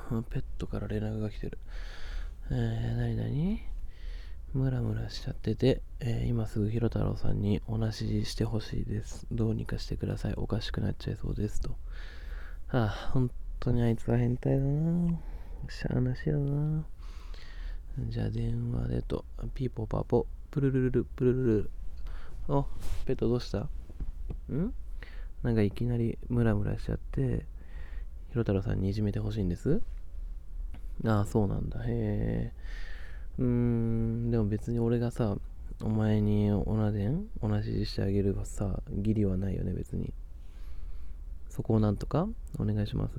ペットから連絡が来てる。なになにムラムラしちゃってて、今すぐひろたろうさんにお話ししてほしいです。どうにかしてください。おかしくなっちゃいそうですと。本当にあいつは変態だな。しゃーなしやだな。じゃあ電話でと、ピーポーパーポ、プルルルル、プルルル。お、ペットどうした？なんかいきなりムラムラしちゃって、ひろたろうさんにいじめてほしいんです。そうなんだ。へえ。でも別に俺がさ、お前におなじしてあげるはさ、義理はないよね、別に。そこをなんとかお願いします。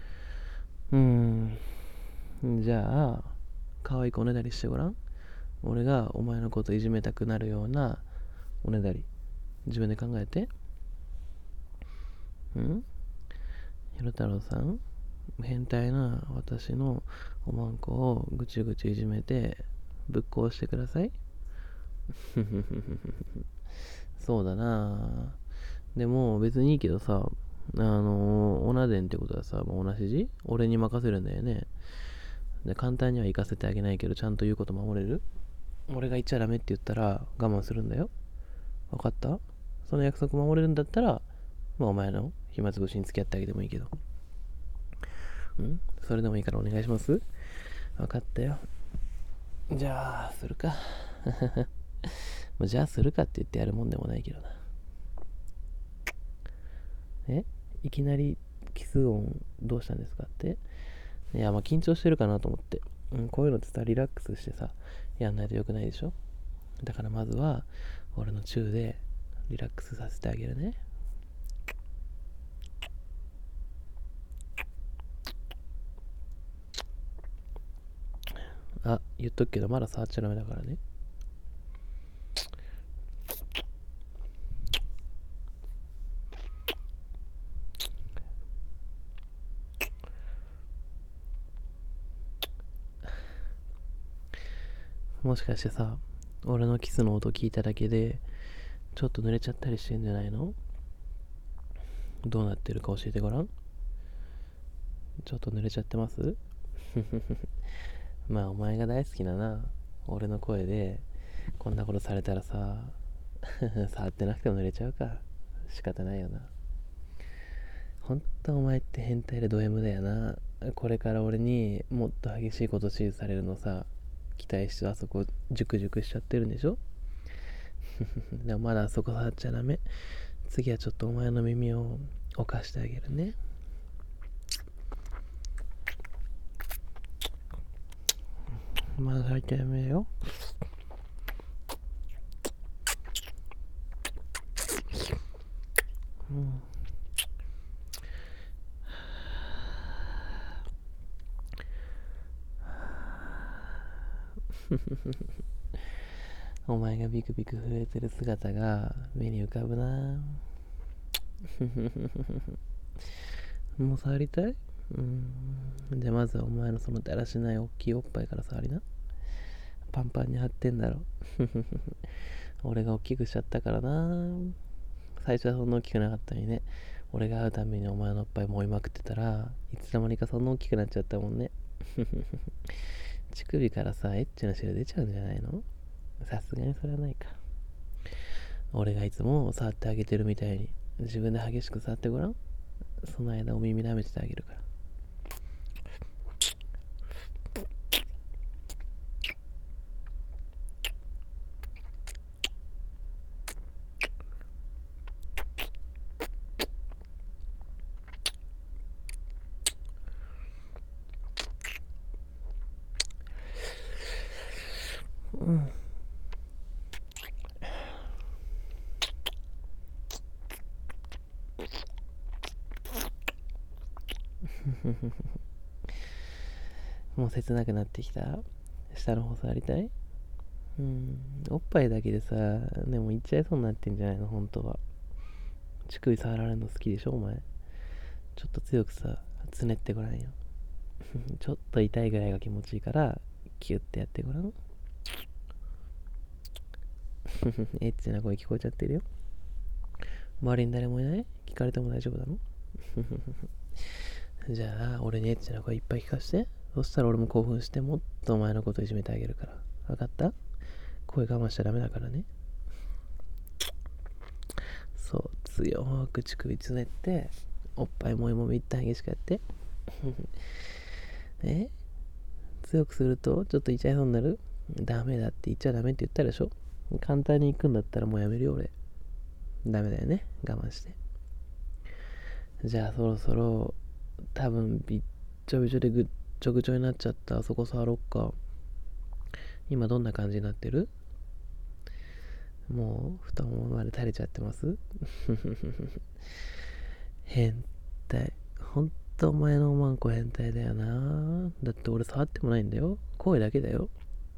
じゃあ、可愛い子おねだりしてごらん。俺がお前のこといじめたくなるようなおねだり、自分で考えて。ひろたろうさん、変態な私のおまんこをぐちぐちいじめてぶっ壊してください。そうだな。でも別にいいけどさ、オナデンってことはさ、もう同じ字俺に任せるんだよね。で、簡単には行かせてあげないけど、ちゃんと言うこと守れる？俺が言っちゃダメって言ったら我慢するんだよ。分かった？その約束守れるんだったら、お前の暇つぶしに付き合ってあげてもいいけど。それでもいいからお願いします。分かったよ。じゃあ、するか。じゃあ、するかって言ってやるもんでもないけどな。えいきなりキス音どうしたんですかって？いや、緊張してるかなと思って。こういうのってさ、リラックスしてさ、やんないとよくないでしょ。だからまずは、俺のチューでリラックスさせてあげるね。言っとくけど、まだ触っちゃダメだからね。もしかしてさ、俺のキスの音聞いただけで、ちょっと濡れちゃったりしてんじゃないの？どうなってるか教えてごらん。ちょっと濡れちゃってます？お前が大好きなな、俺の声で、こんなことされたらさ、触ってなくても濡れちゃうか。仕方ないよな。ほんとお前って変態でド M だよな。これから俺にもっと激しいこと指示されるのさ、期待してあそこジュクジュクしちゃってるんでしょ。でもまだあそこ触っちゃダメ。次はちょっとお前の耳を犯してあげるね。まだ最低やめよ。お前がビクビク震えてる姿が目に浮かぶな。もう触りたい？じゃあまずはお前のそのだらしない大きいおっぱいから触りな。パンパンに張ってんだろ。俺が大きくしちゃったからな。最初はそんな大きくなかったのにね。俺が会うためにお前のおっぱいも追いまくってたらいつの間にかそんな大きくなっちゃったもんね。乳首からさ、エッチな汁出ちゃうんじゃないの？さすがにそれはないか。俺がいつも触ってあげてるみたいに自分で激しく触ってごらん。その間お耳舐めててあげるから。もう切なくなってきた？下の方触りたい？おっぱいだけでさ、でも言っちゃいそうになってんじゃないの本当は。乳首触られるの好きでしょお前。ちょっと強くさ、つねってごらんよ。ちょっと痛いぐらいが気持ちいいからキュッてやってごらん。エッチな声聞こえちゃってるよ。周りに誰もいない？聞かれても大丈夫なの？ じゃあ俺にエッチな声いっぱい聞かして。そしたら俺も興奮してもっとお前のこといじめてあげるから。わかった？声我慢しちゃダメだからね。そう、強く乳首つねっておっぱいもいもみって激しくやってえ強くするとちょっと痛いそうになる？ダメだって言っちゃダメって言ったでしょ。簡単に行くんだったらもうやめるよ俺。ダメだよね、我慢して。じゃあそろそろ多分びっちょびちょでぐっちょぐちょになっちゃったあそこ触ろっか。今どんな感じになってる？もう太ももまで垂れちゃってます変態。ほんとお前のおまんこ変態だよな。だって俺触ってもないんだよ。声だけだよ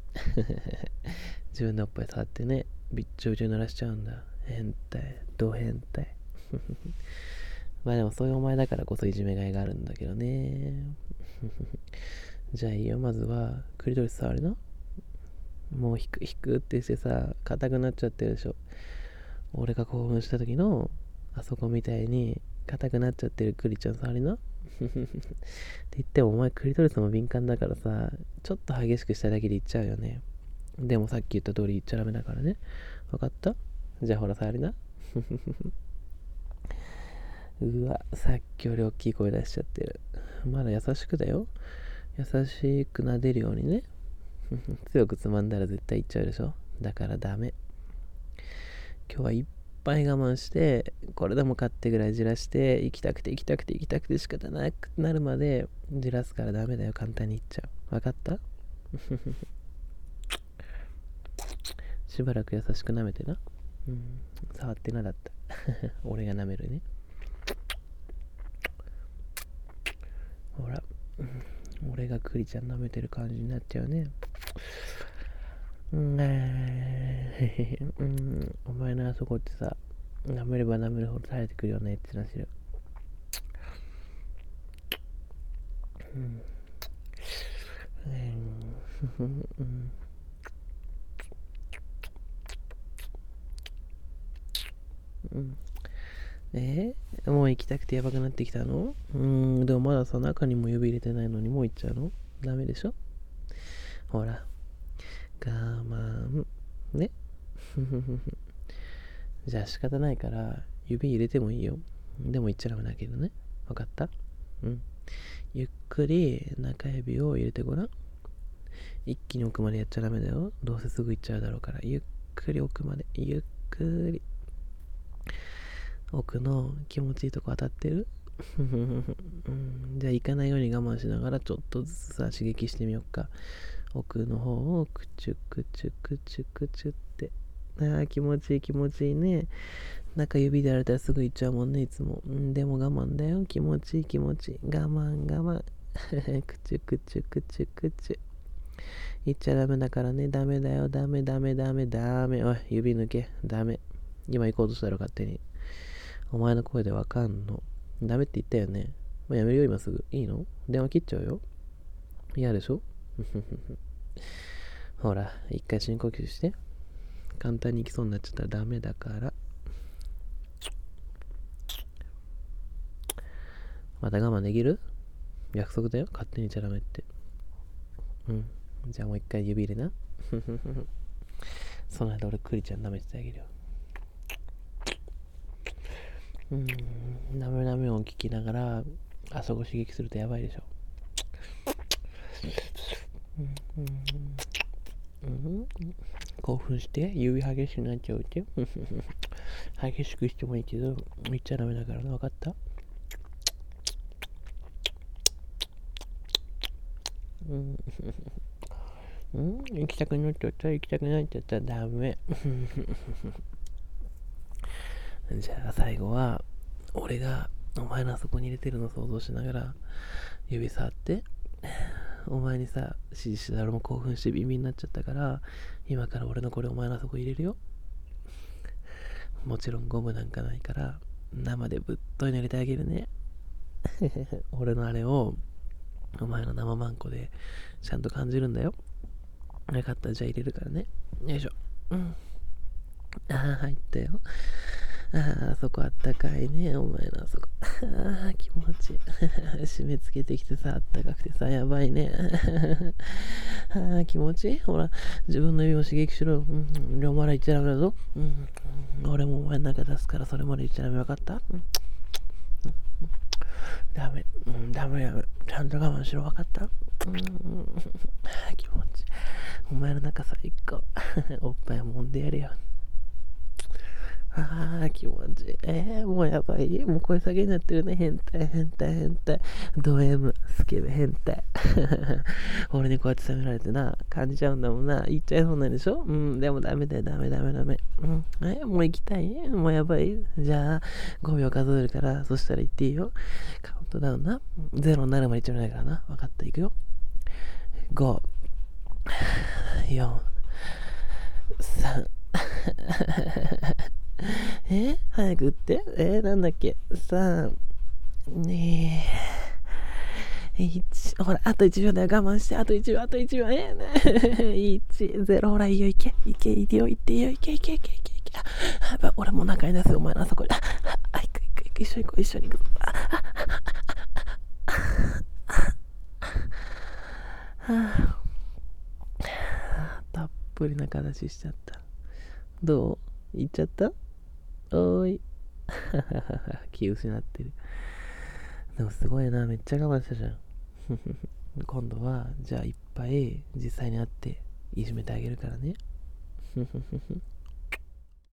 自分でおっぱい触ってね、びっちょびちょに濡らしちゃうんだ。変態、ド変態まあでもそういうお前だからこそいじめがいがあるんだけどねじゃあいいよ、まずはクリトリス触りな。もう引くってしてさ、硬くなっちゃってるでしょ。俺が興奮した時のあそこみたいに硬くなっちゃってるクリちゃん触りなって言ってもお前クリトリスも敏感だからさ、ちょっと激しくしただけで言っちゃうよね。でもさっき言った通り言っちゃダメだからね。わかった？じゃあほら触りなうわ、さっきより大きい声出しちゃってる。まだ優しくだよ。優しく撫でるようにね強くつまんだら絶対言っちゃうでしょ。だからダメ。今日はいっぱい我慢して、これでもかってぐらいじらして、行きたくて仕方なくなるまでじらすからダメだよ。簡単に言っちゃう。わかったしばらく優しく舐めてな。触ってなだった俺が舐めるね。ほら、俺がクリちゃん舐めてる感じになっちゃうね。お前のあそこってさ、舐めれば舐めるほど垂れてくるようなエッチな汁。もう行きたくてやばくなってきたの？でもまださ、中にも指入れてないのにもう行っちゃうの？ダメでしょ。ほら、我慢ねじゃあ仕方ないから指入れてもいいよ。でも言っちゃダメだけどね。わかった？ゆっくり中指を入れてごらん。一気に奥までやっちゃダメだよ。どうせすぐ行っちゃうだろうから。ゆっくり奥まで。ゆっくり。奥の気持ちいいとこ当たってる？じゃあ行かないように我慢しながらちょっとずつさ刺激してみよっか。奥の方をクチュクチュクチュクチュって。気持ちいいね。中指でやられたらすぐ行っちゃうもんね、いつも。でも我慢だよ。気持ちいい。我慢クチュクチュクチュクチュ。言っちゃダメだからね。ダメだよ。ダメ。おい、指抜け。ダメ。今行こうとしたら勝手に。お前の声でわかんの。ダメって言ったよね。もうやめるよ、今すぐ。いいの？電話切っちゃうよ。嫌でしょほら、一回深呼吸して。簡単に行きそうになっちゃったらダメだから。また我慢できる？約束だよ。勝手に言っちゃダメって。じゃあもう一回指入れな。その間俺クリちゃん舐めててあげるよ。舐め音聞きながらあそこ刺激するとやばいでしょ。興奮して指激しくなっちゃうって激しくしてもいいけど言っちゃダメだからな。分かった？行きたくなっちゃったらダメじゃあ最後は俺がお前のあそこに入れてるの想像しながら指触ってお前にさ指示したら俺も興奮してビンビンになっちゃったから今から俺のこれお前のあそこ入れるよ。もちろんゴムなんかないから生でぶっといの入れてあげるね俺のあれをお前の生マンコでちゃんと感じるんだよ。よかったらじゃあ入れるからね。よいしょ。入ったよ。 ああ、そこあったかいね、お前のあそこ。ああ、気持ちいい。締め付けてきてさ、あったかくてさ、やばいね。ああ、気持ちいい。ほら、自分の指も刺激しろよ。両まだ言っちゃダメだぞ。俺もお前の中出すから、それまで言っちゃダメ、わかった？ダメ。ダメダメ。ちゃんと我慢しろ、わかった？気持ちいい。お前の中最高。おっぱい揉んでやれよ。ああ、気持ちいい。もうやばい。もう声下げになってるね。変態、変態、変態。ド M、スケベ変態。俺にこうやって責められてな、感じちゃうんだもんな。言っちゃいそうなんでしょ？でもダメだよ、ダメダメダメ。もう行きたい？もうやばい。じゃあ、5秒数えるから、そしたら言っていいよ。カウントダウンな。0になるまで言っちゃないからな。分かった、行くよ。5、4、3、早く打って。なんだっけ？ 3、2、1。ほら、あと1秒だよ。我慢して。あと1秒、あと1秒。1、0。ほら、いいよ、いけ。いけ、いいよ、いっていいよ。いけ、いけ、いけ、いけ、いけ。俺も中に出すよ、お前のあそこに。行く、行く、行く。一緒に行こう、一緒に行く。たっぷりな形しちゃった。どう？行っちゃった？おーい。気失ってる。でもすごいな、めっちゃ我慢したじゃん。今度は、じゃあいっぱい実際に会っていじめてあげるからね。